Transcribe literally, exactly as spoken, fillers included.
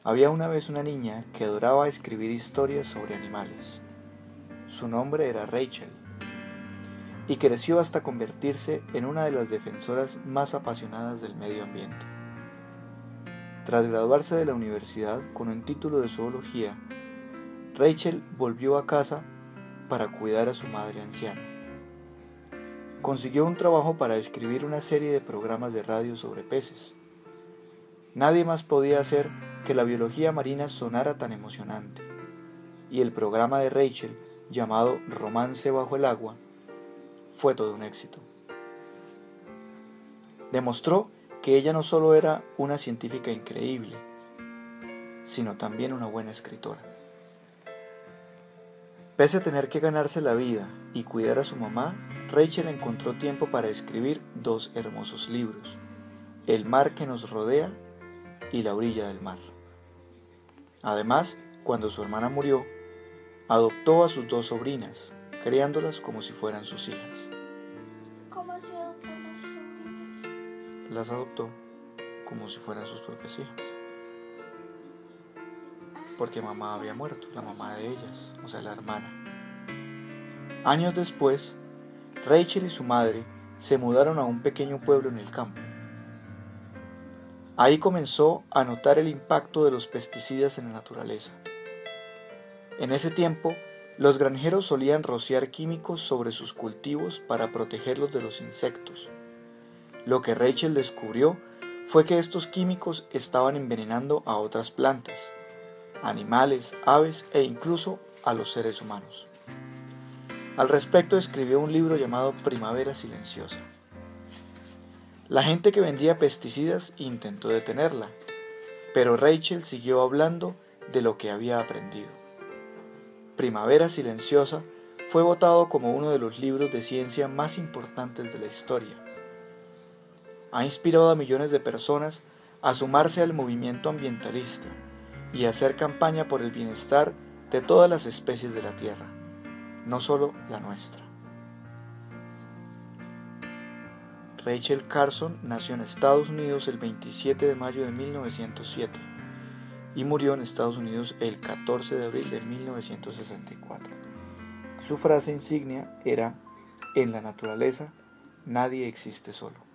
Había una vez una niña que adoraba escribir historias sobre animales. Su nombre era Rachel, y creció hasta convertirse en una de las defensoras más apasionadas del medio ambiente. Tras graduarse de la universidad con un título de zoología, Rachel volvió a casa para cuidar a su madre anciana. Consiguió un trabajo para escribir una serie de programas de radio sobre peces. Nadie más podía hacer que la biología marina sonara tan emocionante, y el programa de Rachel, llamado Romance bajo el agua, fue todo un éxito. Demostró que ella no solo era una científica increíble, sino también una buena escritora. Pese a tener que ganarse la vida y cuidar a su mamá, Rachel encontró tiempo para escribir dos hermosos libros: El mar que nos rodea y La orilla del mar. Además, cuando su hermana murió, adoptó a sus dos sobrinas, criándolas como si fueran sus hijas. ¿Cómo se adoptan las sobrinas? Las adoptó como si fueran sus propias hijas. Porque mamá había muerto, la mamá de ellas, o sea, la hermana. Años después, Rachel y su madre se mudaron a un pequeño pueblo en el campo. Ahí comenzó a notar el impacto de los pesticidas en la naturaleza. En ese tiempo, los granjeros solían rociar químicos sobre sus cultivos para protegerlos de los insectos. Lo que Rachel descubrió fue que estos químicos estaban envenenando a otras plantas, animales, aves e incluso a los seres humanos. Al respecto escribió un libro llamado Primavera Silenciosa. La gente que vendía pesticidas intentó detenerla, pero Rachel siguió hablando de lo que había aprendido. Primavera Silenciosa fue votado como uno de los libros de ciencia más importantes de la historia. Ha inspirado a millones de personas a sumarse al movimiento ambientalista y a hacer campaña por el bienestar de todas las especies de la Tierra, no solo la nuestra. Rachel Carson nació en Estados Unidos el veintisiete de mayo de mil novecientos siete y murió en Estados Unidos el catorce de abril de mil novecientos sesenta y cuatro. Su frase insignia era: en la naturaleza nadie existe solo.